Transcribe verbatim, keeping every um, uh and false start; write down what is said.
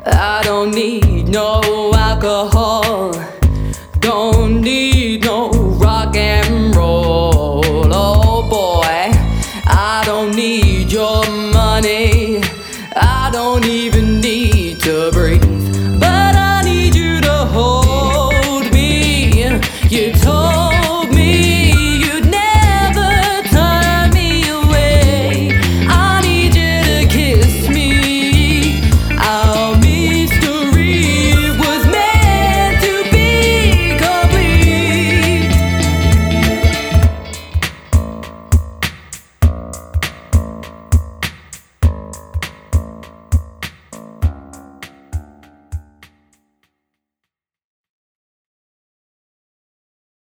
I don't need no alcohol, don't need no rock and roll. Oh boy, I don't need your money, I don't even need to breathe.